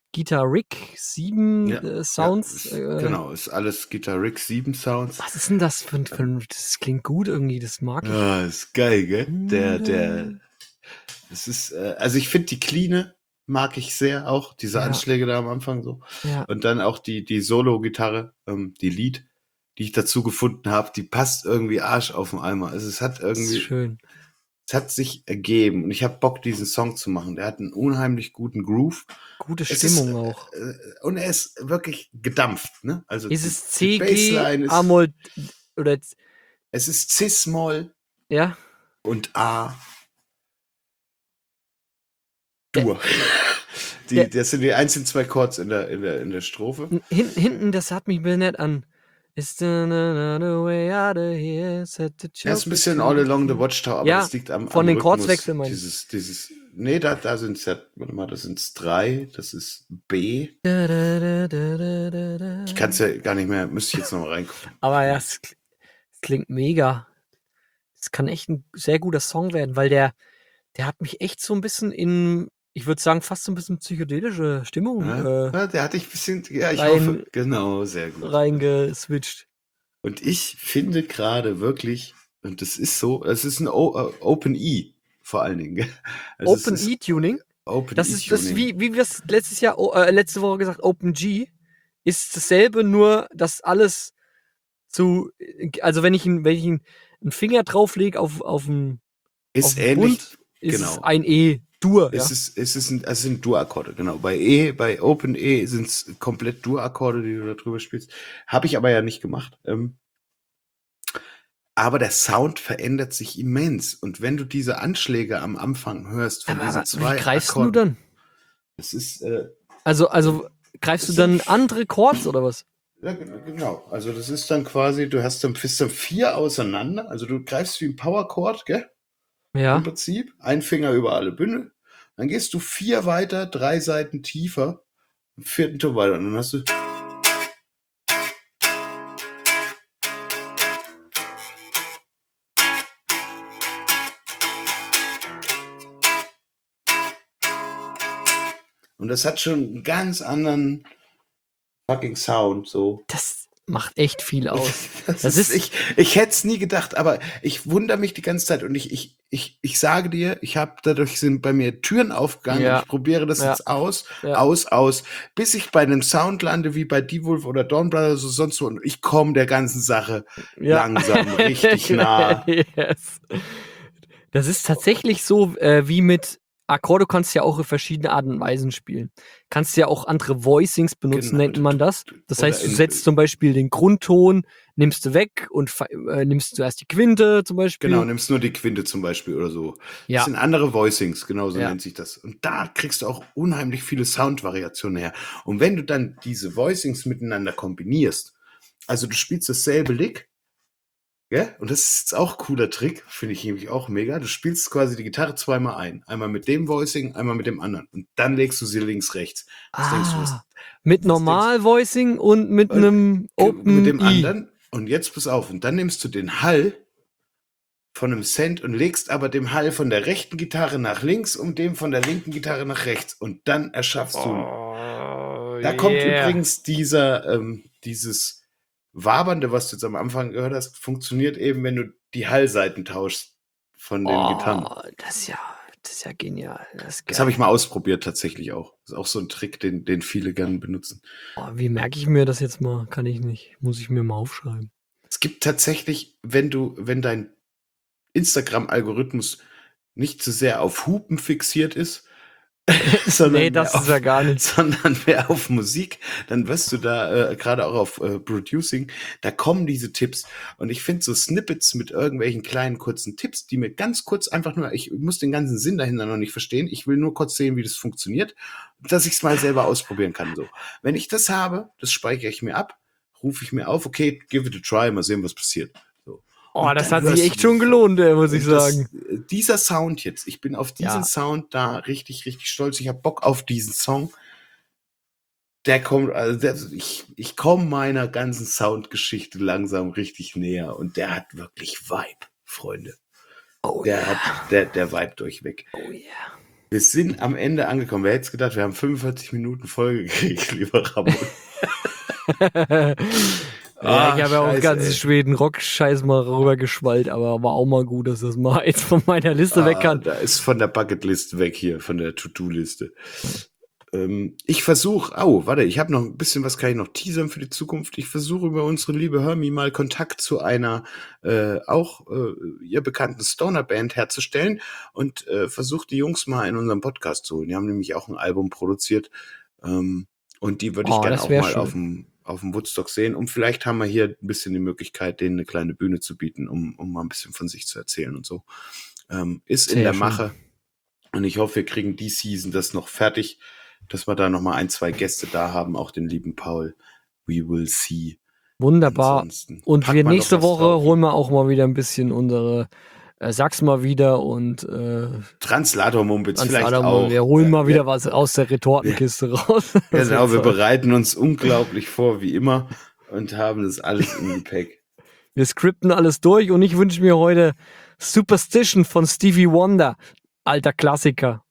Guitar Rig 7 Ja, Sounds. genau, ist alles Guitar Rig 7 Sounds. Was ist denn das für ein das klingt gut irgendwie, das mag ich. Ja, ist geil, gell? Das ist, also ich finde die Cleane mag ich sehr auch, diese Ja. Anschläge da am Anfang so. Ja. Und dann auch die Solo-Gitarre, die Lead, die ich dazu gefunden habe, die passt irgendwie Arsch auf den Eimer. Also es hat Das ist irgendwie, schön. es hat sich ergeben und ich habe Bock, diesen Song zu machen. Der hat einen unheimlich guten Groove. Gute Es Stimmung ist, auch. Und er ist wirklich gedampft, ne? Also Ist es die C, G, Bassline ist, A-Moll oder es ist Cis-Moll ja? und A. Der- Dur. Das sind die einzigen 2 Chords in der Strophe. Hinten, das hat mich nett an. Is the way out of here, set the Er ist ein bisschen All Along the Watchtower, aber Ja, das liegt am von den Rhythmus. Chordswechseln meine ich. Nee, da sind es ja, warte mal, das sind 3, das ist B. Ich kann es ja gar nicht mehr, müsste ich jetzt noch mal reingucken. Aber ja, es klingt mega. Es kann echt ein sehr guter Song werden, weil der hat mich echt so ein bisschen in, ich würde sagen, fast so ein bisschen psychedelische Stimmung Ja, der hatte ich ein bisschen, ja, ich rein- hoffe, genau, sehr gut. reingeswitcht. Und ich finde gerade wirklich, und das ist so, es ist ein Open E vor allen Dingen. Gell? Also es Open ist E-Tuning, Open das ist das, E-Tuning. wie wir es letzte Woche gesagt, Open G, ist dasselbe, nur dass alles also wenn ich einen Finger drauflege auf den Ist den ähnlich, Bund, ist genau. es ein E-Dur. Ja? Es sind Dur-Akkorde, genau. Bei Open E sind es komplett Dur-Akkorde, die du da drüber spielst. Habe ich aber ja nicht gemacht. Aber der Sound verändert sich immens. Und wenn du diese Anschläge am Anfang hörst von diesen Aber 2 wie greifst Akkorden, du dann? das ist, Also greifst du dann andere Chords oder was? ja, genau. Also das ist dann quasi, bist dann 4 auseinander. Also du greifst wie ein Power-Chord, gell? Ja. Im Prinzip. Ein Finger über alle Bündel. Dann gehst du 4 weiter, 3 Seiten tiefer, 4. Ton weiter. Und dann hast du. Und das hat schon einen ganz anderen fucking Sound, so. Das macht echt viel aus. Das ist, ich hätte es nie gedacht, aber ich wundere mich die ganze Zeit und ich sage dir, dadurch sind bei mir Türen aufgegangen Ja. und ich probiere das Ja. jetzt aus, Ja. bis ich bei einem Sound lande, wie bei D-Wolf oder Dawn Brothers oder sonst wo und ich komme der ganzen Sache Ja. langsam richtig nah. Yes. Das ist tatsächlich so, wie mit Akkorde kannst du ja auch auf verschiedene Arten und Weisen spielen. Kannst ja auch andere Voicings benutzen, Genau. nennt man das. Das Oder heißt, du setzt zum Beispiel den Grundton, nimmst du weg und nimmst zuerst die Quinte zum Beispiel. Genau, nimmst nur die Quinte zum Beispiel oder so. Ja. Das sind andere Voicings, genau so Ja. nennt sich das. Und da kriegst du auch unheimlich viele Soundvariationen her. Und wenn du dann diese Voicings miteinander kombinierst, also du spielst dasselbe Lick, ja, und das ist jetzt auch ein cooler Trick, finde ich nämlich auch mega. Du spielst quasi die Gitarre 2-mal ein. Einmal mit dem Voicing, einmal mit dem anderen. Und dann legst du sie links, rechts. Was denkst du, mit Normal-Voicing und mit einem Open mit dem E. anderen? Und jetzt pass auf, und dann nimmst du den Hall von einem Cent und legst aber dem Hall von der rechten Gitarre nach links und dem von der linken Gitarre nach rechts. Und dann erschaffst du. Da kommt übrigens dieses Wabernde, was du jetzt am Anfang gehört hast, funktioniert eben, wenn du die Hallseiten tauschst von den Gitarren. Das ist ja genial. Das habe ich mal ausprobiert tatsächlich auch. Das ist auch so ein Trick, den viele gerne benutzen. Wie merke ich mir das jetzt mal? Kann ich nicht. Muss ich mir mal aufschreiben. Es gibt tatsächlich, wenn dein Instagram-Algorithmus nicht zu sehr auf Hupen fixiert ist, sondern Nee, das ist ja gar nicht. sondern mehr auf Musik, dann wirst du da gerade auch auf Producing, da kommen diese Tipps und ich finde so Snippets mit irgendwelchen kleinen kurzen Tipps, die mir ganz kurz einfach nur, ich muss den ganzen Sinn dahinter noch nicht verstehen, ich will nur kurz sehen, wie das funktioniert, dass ich es mal selber ausprobieren kann. So, wenn ich das habe, das speichere ich mir ab, rufe ich mir auf, okay, give it a try, mal sehen, was passiert. So. Und Das dann hat sich hörst echt du schon das. gelohnt, muss ich Und das- sagen. Dieser Sound jetzt, ich bin auf diesen Ja. Sound da richtig, richtig stolz. Ich habe Bock auf diesen Song. Der kommt, ich komme meiner ganzen Soundgeschichte langsam richtig näher und der hat wirklich Vibe, Freunde. Oh Der ja. hat, der Vibe durchweg. Oh ja. Wir sind am Ende angekommen. Wer hätte es gedacht, wir haben 45 Minuten Folge gekriegt, lieber Ramon. Ja, ich habe ja auch scheiße, ganzen ey. Schweden-Rock-Scheiß mal rübergeschwallt, aber war auch mal gut, dass das mal jetzt von meiner Liste weg kann. Da ist von der Bucketlist weg hier, von der To-Do-Liste. Ich versuche, ich habe noch ein bisschen was, kann ich noch teasern für die Zukunft. Ich versuche über unsere liebe Hermie mal Kontakt zu einer ihr bekannten Stoner-Band herzustellen und versuche die Jungs mal in unserem Podcast zu holen. Die haben nämlich auch ein Album produziert und die würde ich Oh, gerne das auch wär mal schön. auf dem Woodstock sehen. Und vielleicht haben wir hier ein bisschen die Möglichkeit, denen eine kleine Bühne zu bieten, um mal ein bisschen von sich zu erzählen und so. Ist in Sehr der schön. Mache. Und ich hoffe, wir kriegen die Season das noch fertig, dass wir da noch mal 1, 2 Gäste da haben, auch den lieben Paul. We will see. Wunderbar. Ansonsten Und packt wir man doch nächste was Woche drauf. holen wir auch mal wieder ein bisschen unsere Sag's mal wieder und Translator-Mumpitz vielleicht Adam, auch. wir holen mal wieder was aus der Retortenkiste raus. Genau, wir bereiten uns unglaublich vor, wie immer, und haben das alles im Gepäck. Wir skripten alles durch und ich wünsche mir heute Superstition von Stevie Wonder. Alter Klassiker.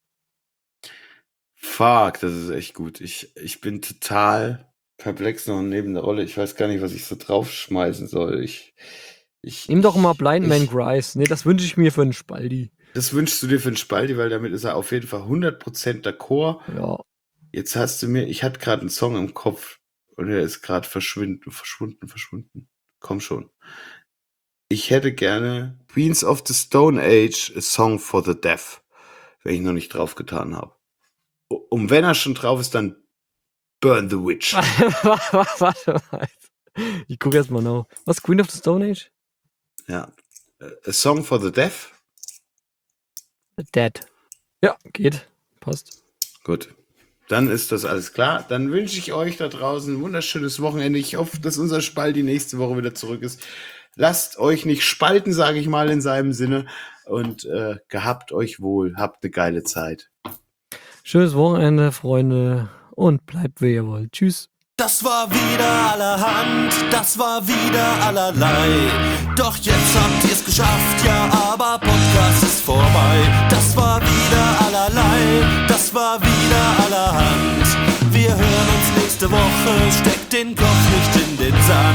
Fuck, das ist echt gut. Ich bin total perplex noch neben der Rolle. Ich weiß gar nicht, was ich so draufschmeißen soll. Nimm doch mal Blind Man Cries. Nee, das wünsche ich mir für einen Spaldi. Das wünschst du dir für den Spaldi, weil damit ist er auf jeden Fall 100% d'accord. Ja. Jetzt hast du ich hatte gerade einen Song im Kopf und er ist gerade verschwunden. Komm schon. Ich hätte gerne Queens of the Stone Age, A Song for the Deaf, wenn ich noch nicht drauf getan habe. Und wenn er schon drauf ist, dann Burn the Witch. Warte mal. Ich gucke erst mal nach. Was? Queen of the Stone Age? Ja. A Song for the Deaf. Dead. Ja, geht. Passt. Gut. Dann ist das alles klar. Dann wünsche ich euch da draußen ein wunderschönes Wochenende. Ich hoffe, dass unser Spalti nächste Woche wieder zurück ist. Lasst euch nicht spalten, sage ich mal in seinem Sinne. Und gehabt euch wohl. Habt eine geile Zeit. Schönes Wochenende, Freunde. Und bleibt, wie ihr wollt. Tschüss. Das war wieder allerhand, das war wieder allerlei. Doch jetzt habt ihr's geschafft, ja, aber Podcast ist vorbei. Das war wieder allerlei, das war wieder allerhand. Wir hören uns nächste Woche, steckt den Kopf nicht in den Sand.